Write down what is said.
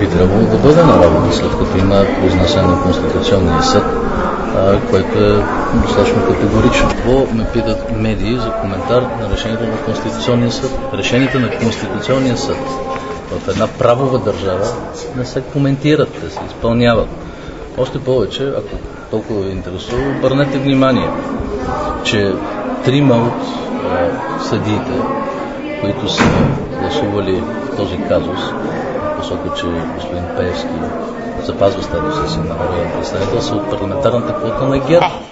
би трябвало да бъде на работа, след като има произнасяне на Конституционния съд, което е достатъчно категорично. Какво ме питат медии за коментар на решението на Конституционния съд? Решенията на Конституционния съд в една правова държава не се коментират, те се изпълняват. Още повече, ако толкова ви интересува, обърнете внимание, че 3 от съдиите, които са гласували в този казус, посока, че господин Пеевски запазва статуса си на народен представител, са от парламентарната квота на ГЕРБ.